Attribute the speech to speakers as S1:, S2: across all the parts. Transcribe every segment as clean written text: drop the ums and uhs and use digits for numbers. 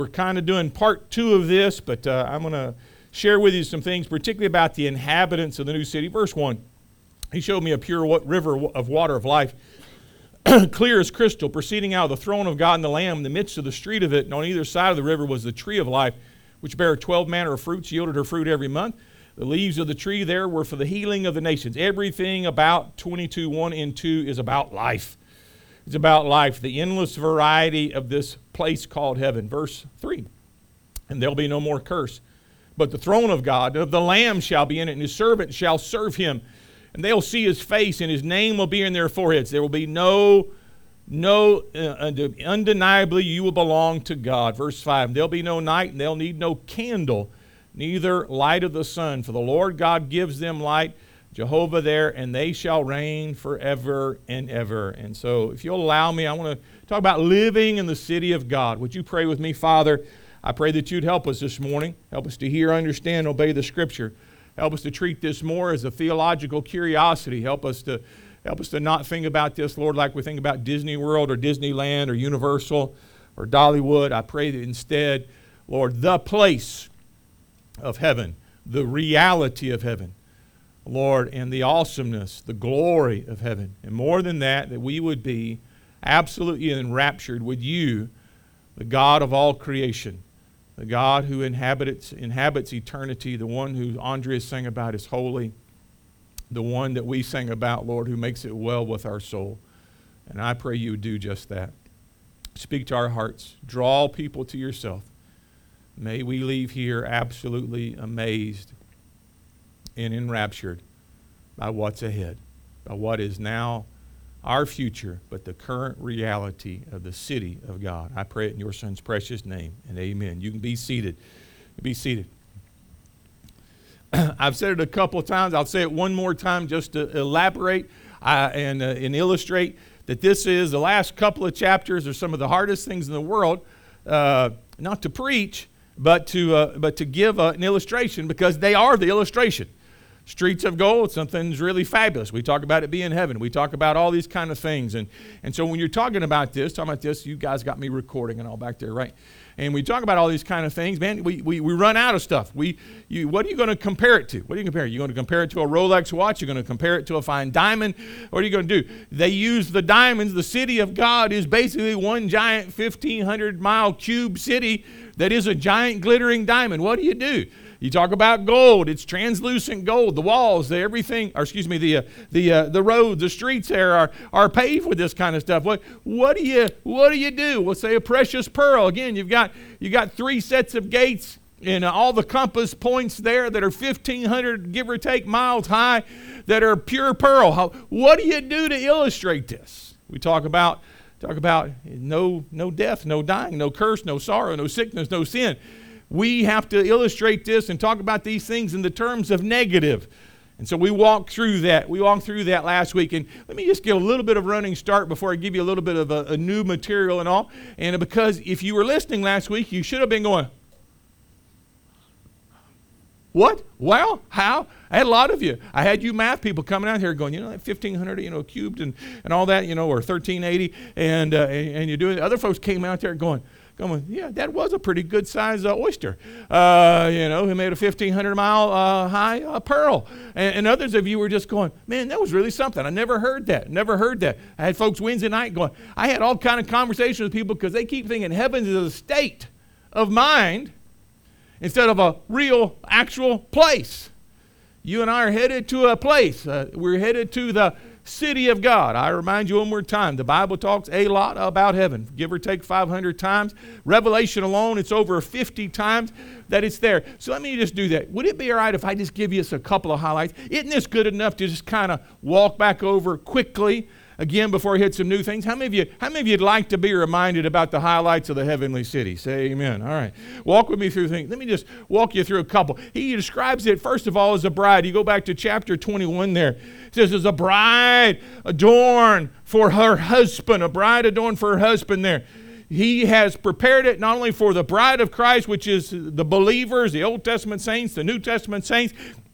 S1: We're kind of doing part 2 of this, but I'm going to share with you some things, particularly about the inhabitants of the new city. Verse 1, he showed me a pure river of water of life, clear as crystal, proceeding out of the throne of God and the Lamb in the midst of the street of it. And on either side of the river was the tree of life, which bare 12 manner of fruits, yielded her fruit every month. The leaves of the tree there were for the healing of the nations. Everything about 22:1 and 2 is about life. It's about life, the endless variety of this place called heaven. Verse 3, and there'll be no more curse, but the throne of God, of the Lamb shall be in it, and his servants shall serve him. And they'll see his face, and his name will be in their foreheads. There will be undeniably you will belong to God. Verse 5, there'll be no night, and they'll need no candle, neither light of the sun, for the Lord God gives them light, Jehovah there, and they shall reign forever and ever. And so if you'll allow me, I want to talk about living in the city of God. Would you pray with me? Father, I pray that you'd help us this morning. Help us to hear, understand, obey the Scripture. Help us to treat this more as a theological curiosity. Help us to not think about this, Lord, like we think about Disney World or Disneyland or Universal or Dollywood. I pray that instead, Lord, the place of heaven, the reality of heaven, Lord, and the awesomeness, the glory of heaven. And more than that, that we would be absolutely enraptured with you, the God of all creation, the God who inhabits eternity, the one who Andrea sang about is holy, the one that we sang about, Lord, who makes it well with our soul. And I pray you would do just that. Speak to our hearts. Draw people to yourself. May we leave here absolutely amazed and enraptured by what's ahead, by what is now our future, but the current reality of the city of God. I pray it in your Son's precious name, and amen. You can be seated. Be seated. I've said it a couple of times. I'll say it one more time just to elaborate and illustrate that this is the last couple of chapters are some of the hardest things in the world, not to preach, but to give an illustration, because they are the illustration. Streets of gold, something's really fabulous. We talk about it being heaven. We talk about all these kind of things. And so when you're talking about this, you guys got me recording and all back there, right? And we talk about all these kind of things, man, we run out of stuff. What are you going to compare it to? What are you comparing? You're going to compare it to a Rolex watch? You're going to compare it to a fine diamond? What are you going to do? They use the diamonds. The city of God is basically one giant 1,500-mile cube city that is a giant glittering diamond. What do? You talk about gold. It's translucent gold. The walls, the roads, the streets there are paved with this kind of stuff. What do you do? We'll say a precious pearl. Again, you got 3 sets of gates and all the compass points there that are 1,500, give or take, miles high, that are pure pearl. What do you do to illustrate this? We talk about no death, no dying, no curse, no sorrow, no sickness, no sin. We have to illustrate this and talk about these things in the terms of negative. And so we walked through that. We walked through that last week. And let me just get a little bit of running start before I give you a little bit of a new material and all. And because if you were listening last week, you should have been going, what? Well, how? I had a lot of you. I had you math people coming out here going, that 1,500, cubed and all that, or 1,380. And you do it. Other folks came out there going, yeah, that was a pretty good size oyster. He made a 1,500-mile high pearl. And others of you were just going, man, that was really something. I never heard that. I had folks Wednesday night going, I had all kind of conversations with people because they keep thinking heaven is a state of mind instead of a real, actual place. You and I are headed to a place. We're headed to the city of God. I remind you one more time, the Bible talks a lot about heaven, give or take 500 times. Revelation alone, it's over 50 times that it's there. So let me just do that. Would it be all right if I just give you a couple of highlights? Isn't this good enough to just kind of walk back over quickly again before I hit some new things? How many of you'd like to be reminded about the highlights of the heavenly city? Say amen. All right. Walk with me through things. Let me just walk you through a couple. He describes it, first of all, as a bride. You go back to chapter 21 there. It says, as a bride adorned for her husband, a bride adorned for her husband there. He has prepared it not only for the bride of Christ, which is the believers, the Old Testament saints, the New Testament saints,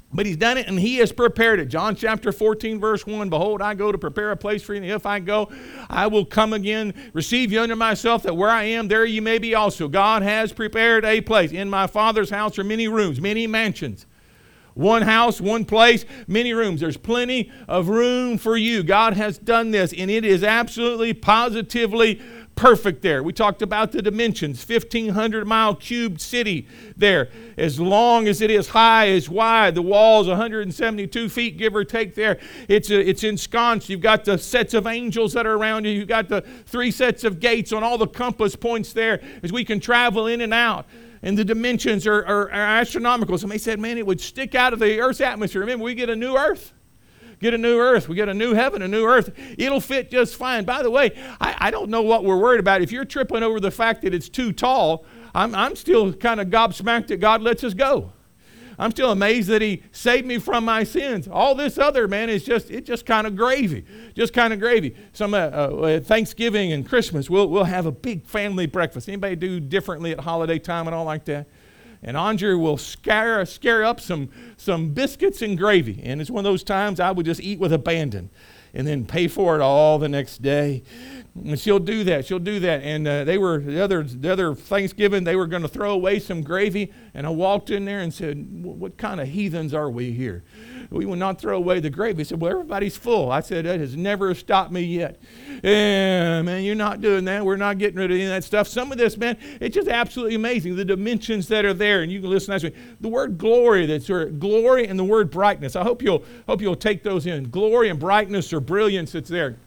S1: But he's done it and he has prepared it. John chapter 14, verse 1, behold, I go to prepare a place for you. And if I go, I will come again, receive you unto myself, that where I am, there you may be also. God has prepared a place. In my Father's house are many rooms, many mansions. One house, one place, many rooms. There's plenty of room for you. God has done this, and it is absolutely, positively perfect there. We talked about the dimensions, 1,500-mile cubed city there. As long as it is high, as wide. The wall's 172 feet, give or take there. It's ensconced. You've got the sets of angels that are around you. You've got the 3 sets of gates on all the compass points there as we can travel in and out. And the dimensions are astronomical. Somebody said, man, it would stick out of the Earth's atmosphere. Remember, we get a new Earth. Get a new earth. We get a new heaven, a new earth. It'll fit just fine. By the way, I don't know what we're worried about. If you're tripping over the fact that it's too tall, I'm still kind of gobsmacked that God lets us go. I'm still amazed that he saved me from my sins. All this other, man, is just kind of gravy. Just kind of gravy. Some Thanksgiving and Christmas, we'll have a big family breakfast. Anybody do differently at holiday time and all like that? And Andre will scare up some biscuits and gravy. And it's one of those times I would just eat with abandon and then pay for it all the next day. And she'll do that. And the other Thanksgiving, they were going to throw away some gravy. And I walked in there and said, what kind of heathens are we here? We will not throw away the gravy. He said, well, everybody's full. I said, that has never stopped me yet. Yeah, man, you're not doing that. We're not getting rid of any of that stuff. Some of this, man, it's just absolutely amazing. The dimensions that are there, and you can listen to the word glory, glory and the word brightness. I hope you'll take those in. Glory and brightness or brilliance that's there.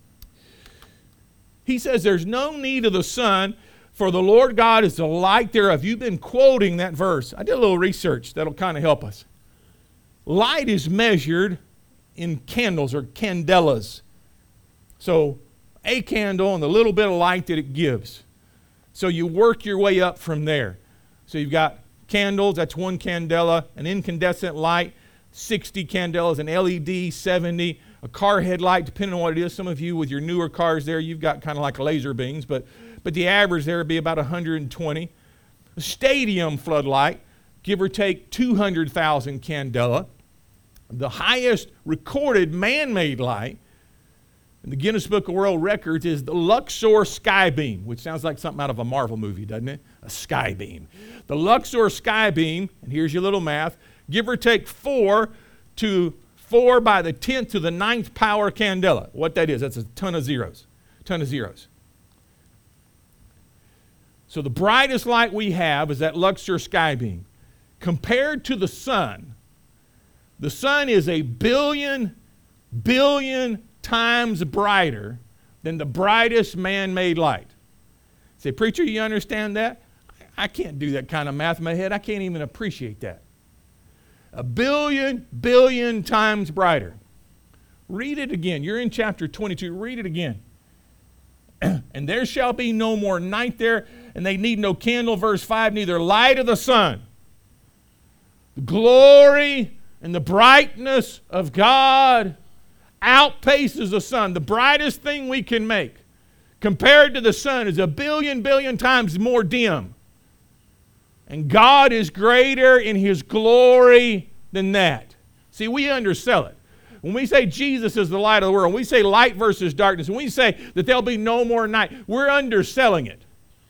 S1: He says there's no need of the sun, for the Lord God is the light thereof. You've been quoting that verse. I did a little research that'll kind of help us. Light is measured in candles or candelas. So a candle and the little bit of light that it gives. So you work your way up from there. So you've got candles, that's 1 candela, an incandescent light, 60 candelas, an LED, 70, a car headlight, depending on what it is. Some of you with your newer cars there, you've got kind of like laser beams, but the average there would be about 120. A stadium floodlight, give or take 200,000 candela. The highest recorded man-made light in the Guinness Book of World Records is the Luxor Skybeam, which sounds like something out of a Marvel movie, doesn't it? A skybeam. The Luxor Skybeam, and here's your little math, give or take 4 by the 10th to the 9th power candela. What that is, that's a ton of zeros. So the brightest light we have is that Luxor Skybeam. Compared to the sun is a billion times brighter than the brightest man-made light. Say, preacher, you understand that? I can't do that kind of math in my head. I can't even appreciate that. A billion times brighter. Read it again. You're in chapter 22. Read it again. And there shall be no more night there, and they need no candle. Verse 5, neither light of the sun. The glory and the brightness of God outpaces the sun. The brightest thing we can make compared to the sun is a billion times more dim. And God is greater in His glory than that. See, we undersell it. When we say Jesus is the light of the world, when we say light versus darkness, when we say that there'll be no more night, we're underselling it.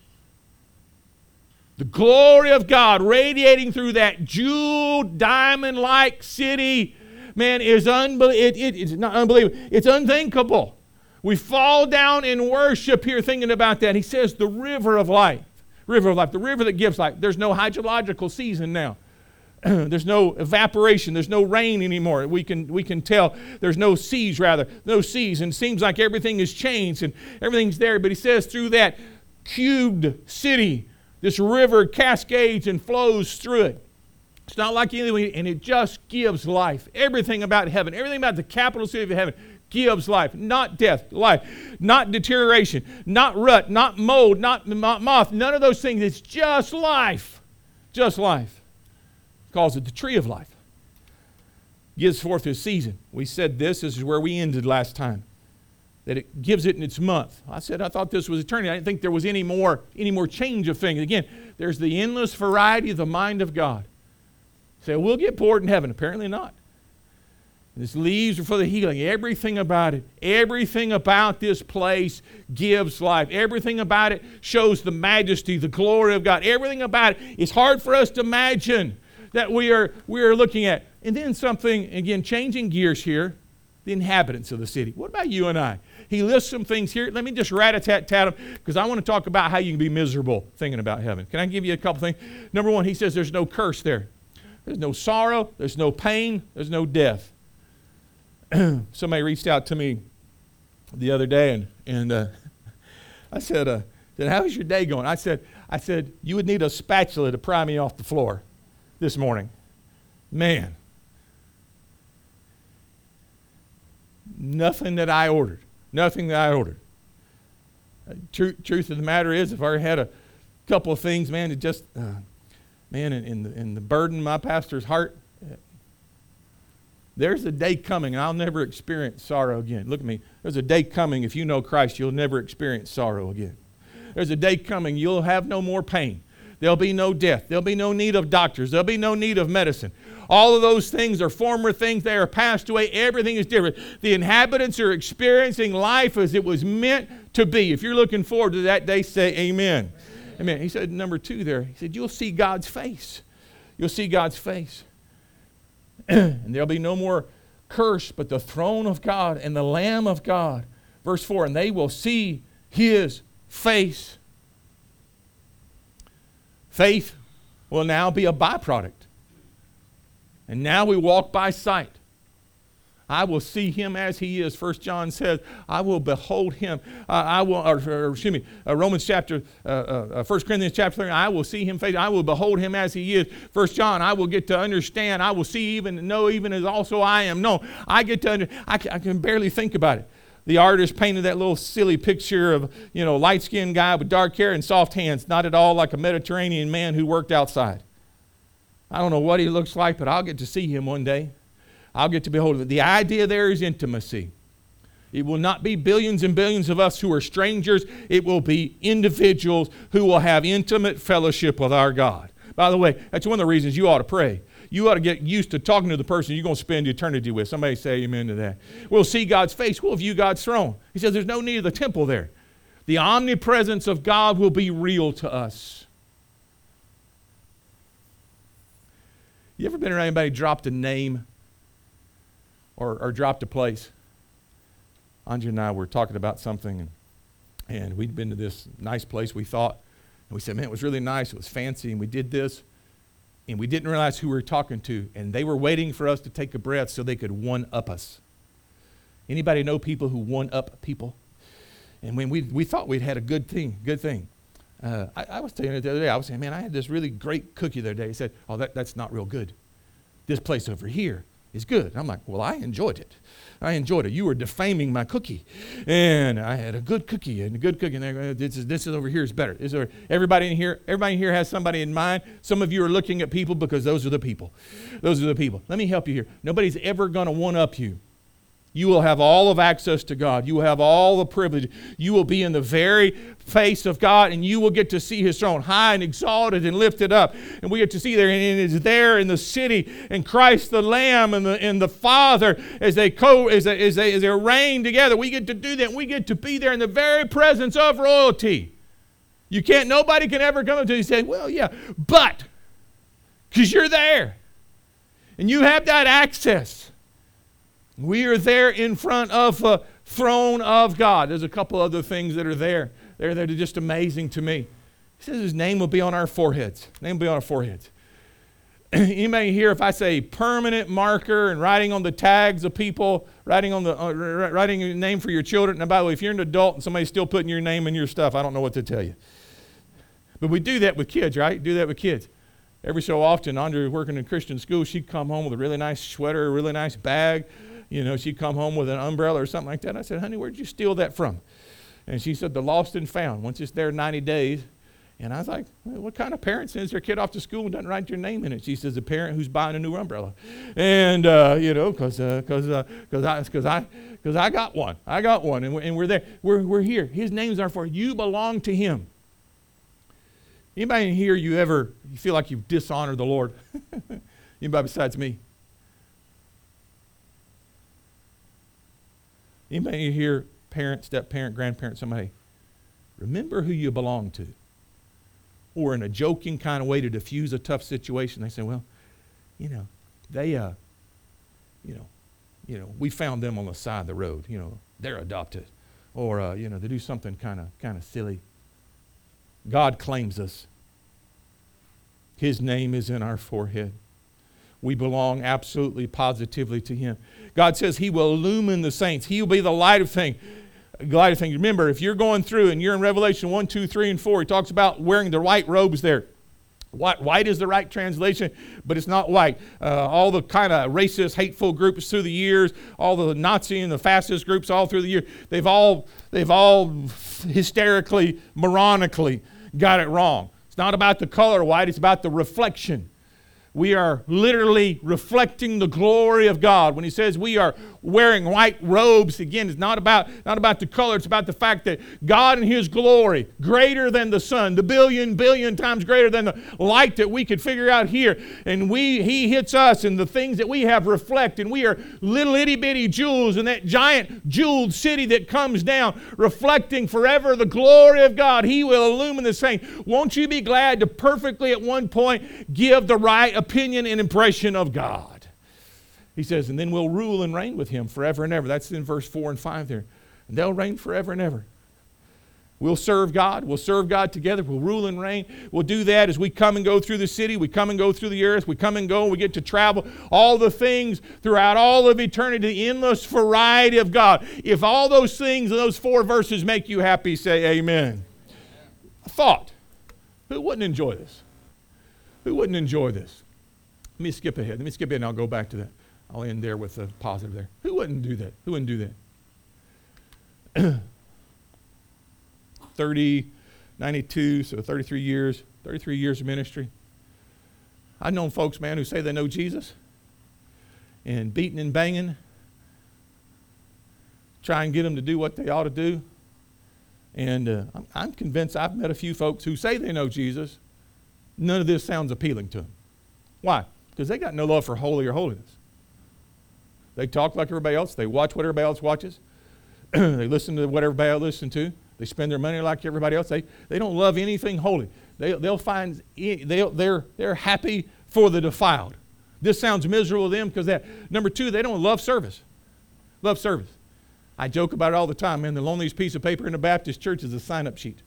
S1: The glory of God radiating through that jeweled, diamond-like city, man, is it's not unbelievable. It's unthinkable. We fall down in worship here thinking about that. He says the river of life, the river that gives life. There's no hydrological season now. There's no evaporation. There's no rain anymore. We can tell. There's no seas, rather. No seas. And it seems like everything has changed and everything's there. But he says through that cubed city, this river cascades and flows through it. It's not like anything, and it just gives life. Everything about heaven, everything about the capital city of heaven gives life. Not death, life. Not deterioration, not rut, not mold, not moth. None of those things. It's just life. Just life. He calls it the tree of life. Gives forth his season. We said this is where we ended last time. That it gives it in its month. I thought this was eternity. I didn't think there was any more change of things. Again, there's the endless variety of the mind of God. Say, we'll get poured in heaven. Apparently not. These leaves are for the healing. Everything about it, everything about this place gives life. Everything about it shows the majesty, the glory of God. Everything about it is hard for us to imagine that we are looking at. And then something, again, changing gears here, the inhabitants of the city. What about you and I? He lists some things here. Let me just rat-a-tat-tat them, because I want to talk about how you can be miserable thinking about heaven. Can I give you a couple things? Number one, he says there's no curse there. There's no sorrow. There's no pain. There's no death. Somebody reached out to me the other day, and I said, how's your day going? I said, you would need a spatula to pry me off the floor this morning. Man. Nothing that I ordered. Truth of the matter is, if I had a couple of things, man, it just, in the burden of my pastor's heart, there's a day coming, and I'll never experience sorrow again. Look at me. There's a day coming, if you know Christ, you'll never experience sorrow again. There's a day coming, you'll have no more pain. There'll be no death. There'll be no need of doctors. There'll be no need of medicine. All of those things are former things. They are passed away. Everything is different. The inhabitants are experiencing life as it was meant to be. If you're looking forward to that day, say amen. Amen. He said, number 2 there, he said, you'll see God's face. You'll see God's face. And there'll be no more curse, but the throne of God and the Lamb of God. Verse 4, and they will see his face. Faith will now be a byproduct. And now we walk by sight. I will see him as he is. 1 John says, I will behold him. Romans chapter, 1 Corinthians chapter 3, I will see him face. I will behold him as he is. 1 John, I will get to understand. I will see even, know even as also I am. No, I get to I can barely think about it. The artist painted that little silly picture of, light-skinned guy with dark hair and soft hands, not at all like a Mediterranean man who worked outside. I don't know what he looks like, but I'll get to see him one day. I'll get to behold him. The idea there is intimacy. It will not be billions and billions of us who are strangers. It will be individuals who will have intimate fellowship with our God. By the way, that's one of the reasons you ought to pray. You ought to get used to talking to the person you're going to spend eternity with. Somebody say amen to that. We'll see God's face. We'll view God's throne. He says there's no need of the temple there. The omnipresence of God will be real to us. You ever been around anybody dropped a name or dropped a place? Andrea and I were talking about something, and we'd been to this nice place, we thought. And we said, man, it was really nice. It was fancy, and we did this. And we didn't realize who we were talking to. And they were waiting for us to take a breath so they could one-up us. Anybody know people who one-up people? And when we thought we'd had a good thing. I was telling you the other day, I was saying, man, I had this really great cookie the other day. He said, oh, that's not real good. This place over here is good. And I'm like, well, I enjoyed it. You were defaming my cookie. And I had a good cookie. And this is over here is better. Everybody in here has somebody in mind. Some of you are looking at people because those are the people. Let me help you here. Nobody's ever going to one-up you. You will have all of access to God. You will have all the privilege. You will be in the very face of God, and you will get to see his throne high and exalted and lifted up. And we get to see there, and it is there in the city, and Christ the Lamb and the Father as they reign together. We get to do that. We get to be there in the very presence of royalty. Nobody can ever come up to you and say, well, yeah, but, because you're there. And you have that access. We are there in front of the throne of God. There's a couple other things that are there. They're just amazing to me. He says his name will be on our foreheads. Anybody here, if I say permanent marker and writing on the tags of people, writing a name for your children. Now, by the way, if you're an adult and somebody's still putting your name in your stuff, I don't know what to tell you. But we do that with kids, right? Every so often, Andrea, working in Christian school, she'd come home with a really nice sweater, a really nice bag. She'd come home with an umbrella or something like that. I said, honey, where'd you steal that from? And she said, the lost and found. Once it's there 90 days. And I was like, well, what kind of parent sends their kid off to school and doesn't write your name in it? She says, a parent who's buying a new umbrella. And, because I got one. And we're there. We're here. His names are for you belong to him. Anybody in here, you feel like you've dishonored the Lord? Anybody besides me? Anybody here, parent, step-parent, grandparent, somebody, remember who you belong to. Or in a joking kind of way to diffuse a tough situation, they say, well, they, we found them on the side of the road. They're adopted. Or, they do something kind of silly. God claims us. His name is in our forehead. We belong absolutely, positively to Him. God says He will illumine the saints. He will be the light of things. Remember, if you're going through and you're in Revelation 1, 2, 3, and 4, He talks about wearing the white robes there. White is the right translation, but it's not white. All the kind of racist, hateful groups through the years, all the Nazi and the fascist groups all through the years, they've all hysterically, moronically got it wrong. It's not about the color white, it's about the reflection. We are literally reflecting the glory of God. When He says we are wearing white robes, again, it's not about the color. It's about the fact that God in His glory, greater than the sun, the billion times greater than the light that we could figure out here. And He hits us, and the things that we have reflect, and we are little itty bitty jewels in that giant jeweled city that comes down, reflecting forever the glory of God. He will illumine the saint. Won't you be glad to perfectly at one point give the right opinion and impression of God? He says, and then we'll rule and reign with Him forever and ever. That's in verse 4 and 5 there. And they'll reign forever and ever. We'll serve God. We'll serve God together. We'll rule and reign. We'll do that as we come and go through the city. We come and go through the earth. We come and go. We get to travel. All the things throughout all of eternity, the endless variety of God. If all those things in those 4 verses make you happy, say amen. A thought. Who wouldn't enjoy this? Who wouldn't enjoy this? Let me skip ahead and I'll go back to that. I'll end there with a positive there. Who wouldn't do that? Who wouldn't do that? 92, so 33 years of ministry. I've known folks, man, who say they know Jesus and beating and banging, try and get them to do what they ought to do. And I'm convinced I've met a few folks who say they know Jesus. None of this sounds appealing to them. Why? Because they got no love for holy or holiness. They talk like everybody else. They watch what everybody else watches. They listen to what everybody else listens to. They spend their money like everybody else. They don't love anything holy. They're happy for the defiled. This sounds miserable to them because that. Number 2, they don't love service. Love service. I joke about it all the time, man. The loneliest piece of paper in a Baptist church is a sign-up sheet.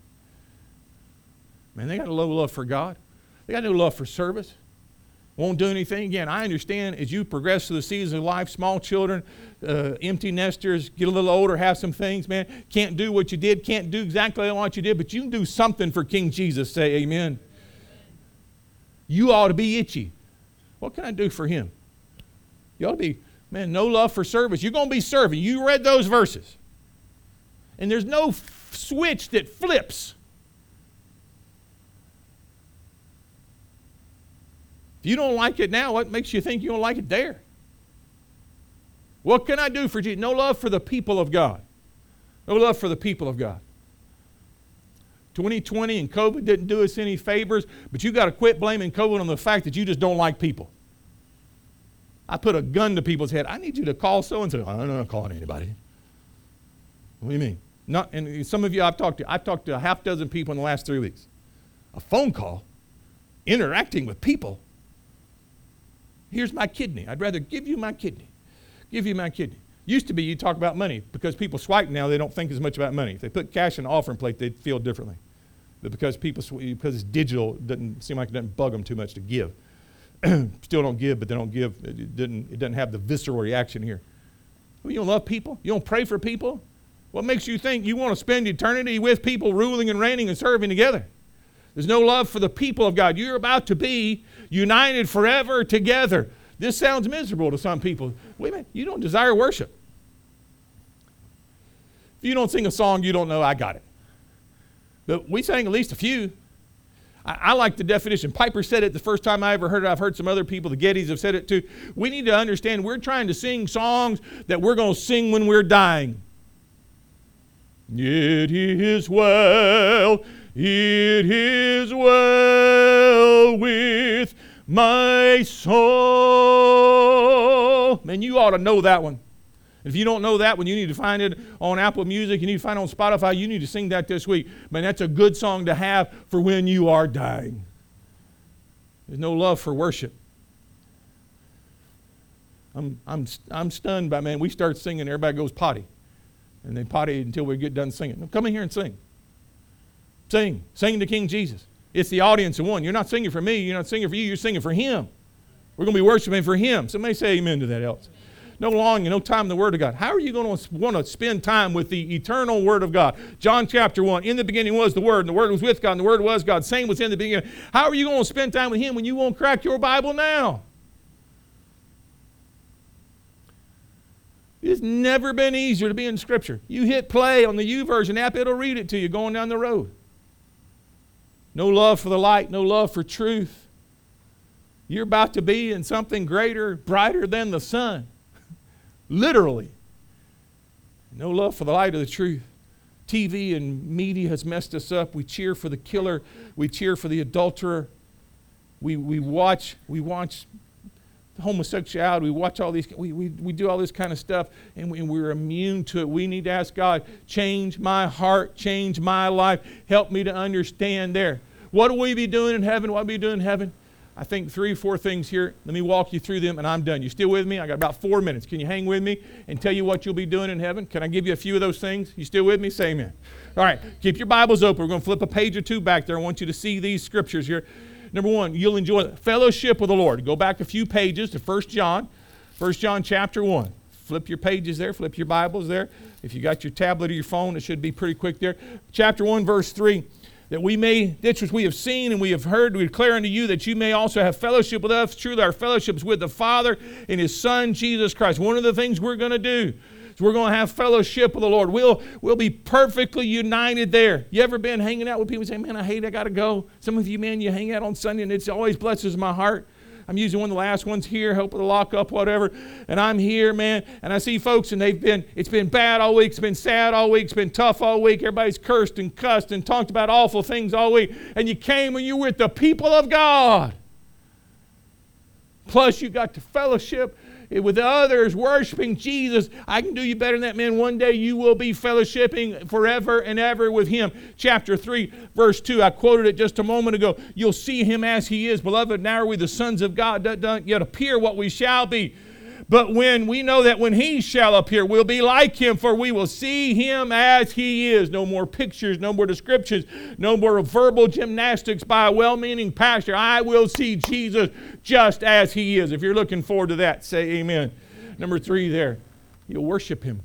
S1: Man, they got a low love for God. They got no love for service. Won't do anything. Again, I understand as you progress through the season of life, small children, empty nesters, get a little older, have some things, man. Can't do what you did, can't do exactly what you did, but you can do something for King Jesus. Say amen. You ought to be itchy. What can I do for Him? You ought to be, man, no love for service. You're going to be serving. You read those verses. And there's no switch that flips. If you don't like it now, what makes you think you don't like it there? What can I do for Jesus? No love for the people of God. No love for the people of God. 2020 and COVID didn't do us any favors, but you got to quit blaming COVID on the fact that you just don't like people. I put a gun to people's head. I need you to call so-and-so. I'm not calling anybody. What do you mean? And some of you I've talked to a half dozen people in the last 3 weeks. A phone call, interacting with people. Here's my kidney. I'd rather give you my kidney. Give you my kidney. Used to be you talk about money. Because people swipe now, they don't think as much about money. If they put cash in an offering plate, they'd feel differently. But because it's digital, it doesn't seem like it doesn't bug them too much to give. Still don't give, but they don't give. It doesn't have the visceral reaction here. Well, you don't love people? You don't pray for people? What makes you think you want to spend eternity with people ruling and reigning and serving together? There's no love for the people of God. You're about to be united forever together. This sounds miserable to some people. Wait a minute, you don't desire worship. If you don't sing a song you don't know, I got it. But we sang at least a few. I like the definition. Piper said it the first time I ever heard it. I've heard some other people, the Gettys have said it too. We need to understand we're trying to sing songs that we're going to sing when we're dying. It is well. It is well with my soul. Man, you ought to know that one. If you don't know that one, you need to find it on Apple Music. You need to find it on Spotify. You need to sing that this week. Man, that's a good song to have for when you are dying. There's no love for worship. I'm stunned by, man, we start singing, everybody goes potty. And they potty until we get done singing. Now, come in here and sing. Sing. Sing to King Jesus. It's the audience of one. You're not singing for me. You're not singing for you. You're singing for Him. We're going to be worshiping for Him. Somebody say amen to that else. No longing, no time in the Word of God. How are you going to want to spend time with the eternal Word of God? John chapter 1, in the beginning was the Word, and the Word was with God, and the Word was God. Same was in the beginning. How are you going to spend time with Him when you won't crack your Bible now? It's never been easier to be in Scripture. You hit play on the YouVersion app, it'll read it to you going down the road. No love for the light, no love for truth. You're about to be in something greater, brighter than the sun. Literally. No love for the light of the truth. TV and media has messed us up. We cheer for the killer. We cheer for the adulterer. We watch homosexuality. We watch all these. We do all this kind of stuff, and we're immune to it. We need to ask God, change my heart, change my life. Help me to understand there. What will we be doing in heaven? What will we be doing in heaven? I think 3 or 4 things here. Let me walk you through them, and I'm done. You still with me? I got about 4 minutes. Can you hang with me and tell you what you'll be doing in heaven? Can I give you a few of those things? You still with me? Say amen. All right. Keep your Bibles open. We're going to flip a page or two back there. I want you to see these scriptures here. Number 1, you'll enjoy fellowship with the Lord. Go back a few pages to 1 John. 1 John chapter 1. Flip your pages there. Flip your Bibles there. If you got your tablet or your phone, it should be pretty quick there. Chapter 1, verse 3. That we may, this which we have seen and we have heard, we declare unto you that you may also have fellowship with us. Truly our fellowship is with the Father and His Son, Jesus Christ. One of the things we're going to do is we're going to have fellowship with the Lord. We'll be perfectly united there. You ever been hanging out with people and say, man, I got to go. Some of you, man, you hang out on Sunday and it always blesses my heart. I'm usually one of the last ones here, helping to lock up, whatever. And I'm here, man, and I see folks, and it's been bad all week, it's been sad all week, it's been tough all week. Everybody's cursed and cussed and talked about awful things all week. And you came and you were with the people of God. Plus, you got to fellowship with others, worshiping Jesus. I can do you better than that, man. One day you will be fellowshipping forever and ever with Him. Chapter 3, verse 2, I quoted it just a moment ago. You'll see Him as He is. Beloved, now are we the sons of God, doesn't yet appear what we shall be. But when we know that when He shall appear, we'll be like Him, for we will see Him as He is. No more pictures, no more descriptions, no more verbal gymnastics by a well-meaning pastor. I will see Jesus just as He is. If you're looking forward to that, say amen. Number 3 there, you'll worship Him.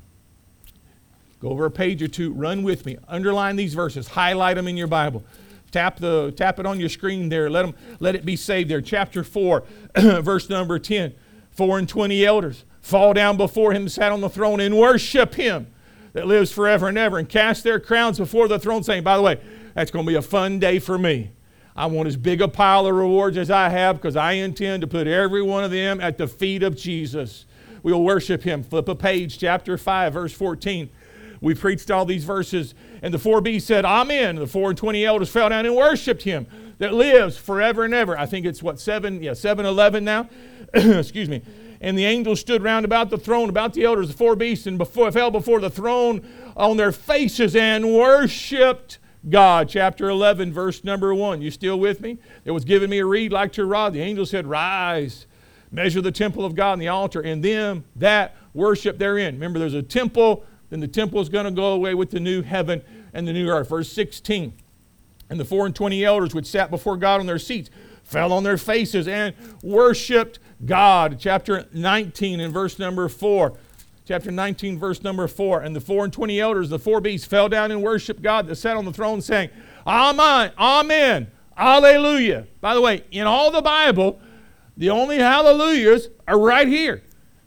S1: Go over a page or two, run with me. Underline these verses, highlight them in your Bible. Tap it on your screen there. Let it be saved there. Chapter 4, verse number 10. 4 and 20 elders fall down before Him, sat on the throne, and worship Him that lives forever and ever, and cast their crowns before the throne, saying, by the way, that's going to be a fun day for me. I want as big a pile of rewards as I have, because I intend to put every one of them at the feet of Jesus. We'll worship Him. Flip a page, chapter 5, verse 14. We preached all these verses, and the 4 beasts said, amen. The 4 and 20 elders fell down and worshiped Him that lives forever and ever. I think it's 7:11 now. Excuse me. And the angels stood round about the throne, about the elders, the 4 beasts, and fell before the throne on their faces and worshiped God. Chapter 11, verse number 1. You still with me? It was given me a reed like to a rod. The angel said, rise, measure the temple of God and the altar, and them that worship therein. Remember, there's a temple, then the temple is going to go away with the new heaven and the new earth. Verse 16. And the 4 and 20 elders which sat before God on their seats fell on their faces and worshiped God. Chapter 19 and verse number 4. Chapter 19, verse number 4. And the 4 and 20 elders, the 4 beasts, fell down and worshiped God that sat on the throne, saying, amen, amen, hallelujah. By the way, in all the Bible, the only hallelujahs are right here.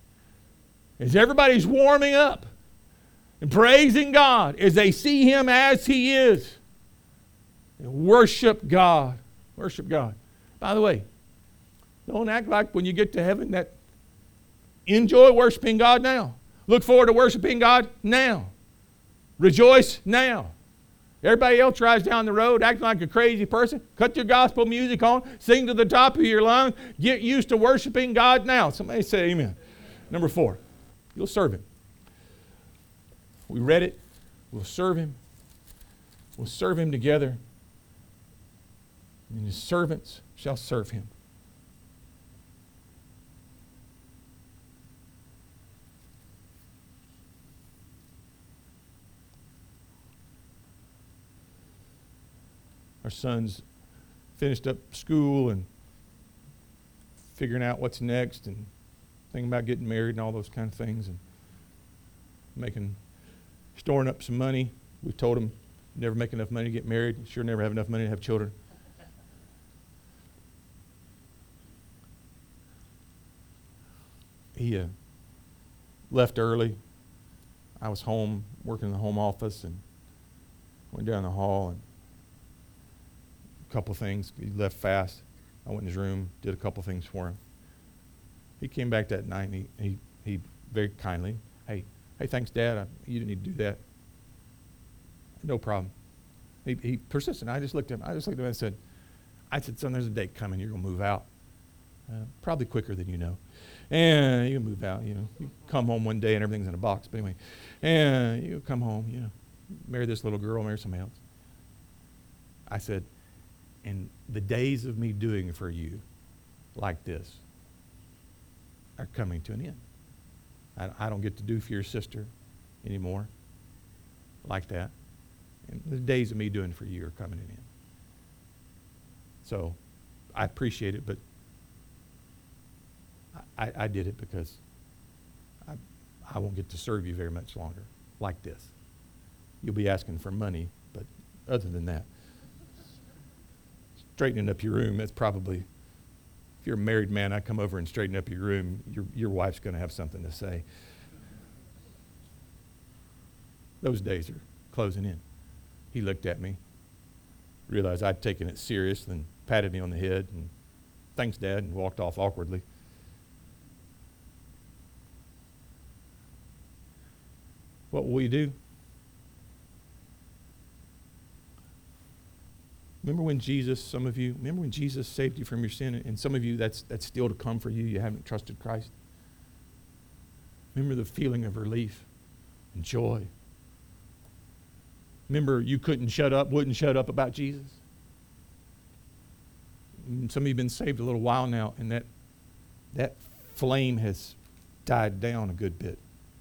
S1: As everybody's warming up and praising God as they see Him as He is. And worship God. Worship God. By the way, don't act like when you get to heaven that enjoy worshiping God now. Look forward to worshiping God now. Rejoice now. Everybody else drives down the road acting like a crazy person. Cut your gospel music on. Sing to the top of your lungs. Get used to worshiping God now. Somebody say amen. Number 4, you'll serve Him. We read it. We'll serve Him. We'll serve Him together. And His servants shall serve Him. Our son's finished up school and figuring out what's next and thinking about getting married and all those kind of things and storing up some money. We told him, never make enough money to get married. Sure never have enough money to have children. He left early. I was home, working in the home office, and went down the hall and couple things. He left fast. I went in his room, did a couple things for him. He came back that night and he very kindly, hey, thanks, Dad. You didn't need to do that. No problem. He persisted. I just looked at him. And said, son, there's a day coming. You're going to move out. Probably quicker than you know. And you can move out. You come home one day and everything's in a box. But anyway, and you come home. Marry this little girl, marry somebody else. I said, and the days of me doing for you like this are coming to an end. I don't get to do for your sister anymore like that. And the days of me doing for you are coming to an end. So I appreciate it, but I did it because I won't get to serve you very much longer like this. You'll be asking for money, but other than that, straightening up your room, that's probably, if you're a married man, I come over and straighten up your room, your wife's going to have something to say. Those days are closing in. He looked at me, realized I'd taken it serious, and patted me on the head, and thanks, Dad, and walked off awkwardly. What will we do? Remember when Jesus saved you from your sin, and some of you, that's still to come for you. You haven't trusted Christ. Remember the feeling of relief and joy. Remember you wouldn't shut up about Jesus. And some of you have been saved a little while now, and that flame has died down a good bit.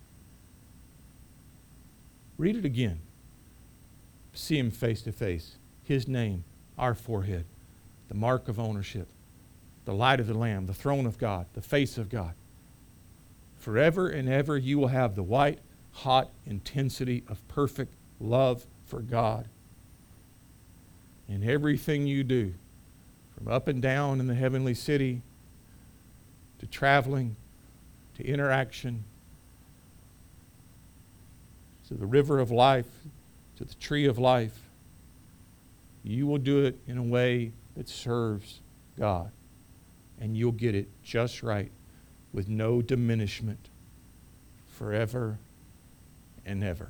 S1: Read it again. See Him face to face. His name, our forehead, the mark of ownership, the light of the Lamb, the throne of God, the face of God. Forever and ever you will have the white, hot intensity of perfect love for God. In everything you do, from up and down in the heavenly city, to traveling, to interaction, to the river of life, to the tree of life, you will do it in a way that serves God. And you'll get it just right with no diminishment forever and ever.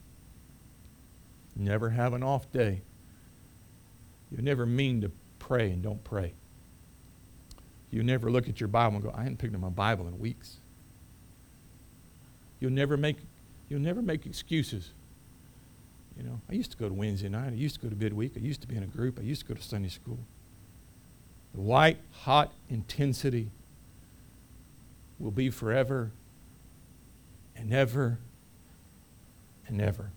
S1: Never have an off day. You never mean to pray and don't pray. You never look at your Bible and go, I hadn't picked up my Bible in weeks. You'll never make excuses. I used to go to Wednesday night. I used to go to midweek. I used to be in a group. I used to go to Sunday school. The white, hot intensity will be forever and ever and ever.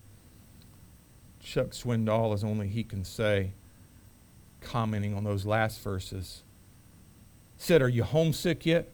S1: Chuck Swindoll, as only he can say, commenting on those last verses, said, are you homesick yet?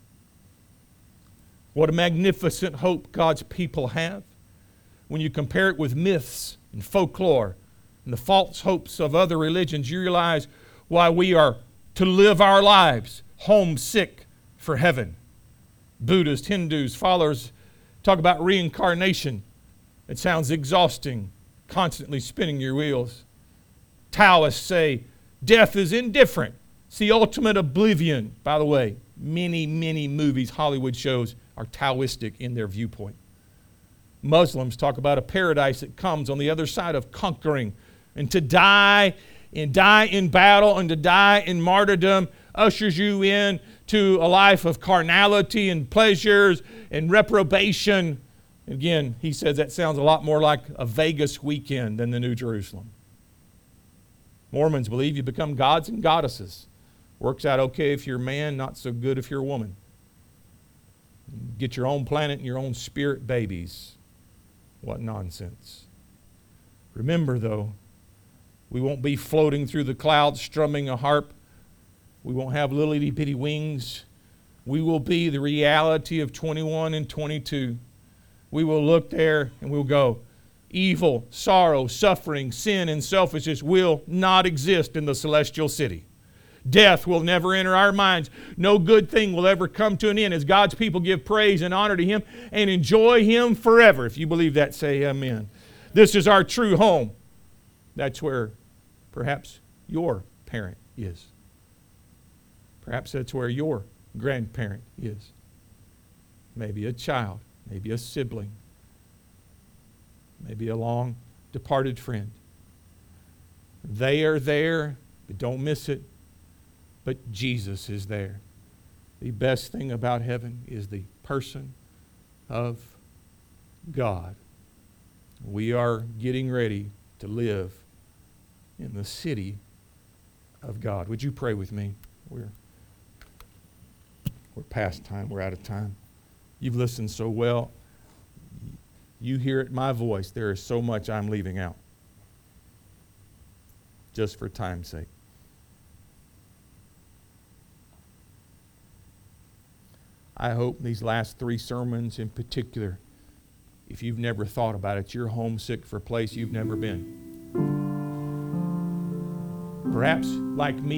S1: What a magnificent hope God's people have. When you compare it with myths and folklore and the false hopes of other religions, you realize why we are to live our lives homesick for heaven. Buddhists, Hindus, followers talk about reincarnation. It sounds exhausting, constantly spinning your wheels. Taoists say death is indifferent. It's the ultimate oblivion. By the way, many, many movies, Hollywood shows, are Taoistic in their viewpoint. Muslims talk about a paradise that comes on the other side of conquering. And to die in battle and to die in martyrdom ushers you in to a life of carnality and pleasures and reprobation. Again, he says that sounds a lot more like a Vegas weekend than the New Jerusalem. Mormons believe you become gods and goddesses. Works out okay if you're a man, not so good if you're a woman. Get your own planet and your own spirit babies. What nonsense. Remember, though, we won't be floating through the clouds strumming a harp. We won't have little itty-bitty wings. We will be the reality of 21 and 22. We will look there and we'll go, evil, sorrow, suffering, sin, and selfishness will not exist in the celestial city. Death will never enter our minds. No good thing will ever come to an end as God's people give praise and honor to Him and enjoy Him forever. If you believe that, say amen. This is our true home. That's where perhaps your parent is. Perhaps that's where your grandparent is. Maybe a child, maybe a sibling, maybe a long departed friend. They are there, but don't miss it. But Jesus is there. The best thing about heaven is the person of God. We are getting ready to live in the city of God. Would you pray with me? We're past time. We're out of time. You've listened so well. You hear it in my voice. There is so much I'm leaving out. Just for time's sake. I hope these last 3 sermons in particular, if you've never thought about it, you're homesick for a place you've never been. Perhaps, like me,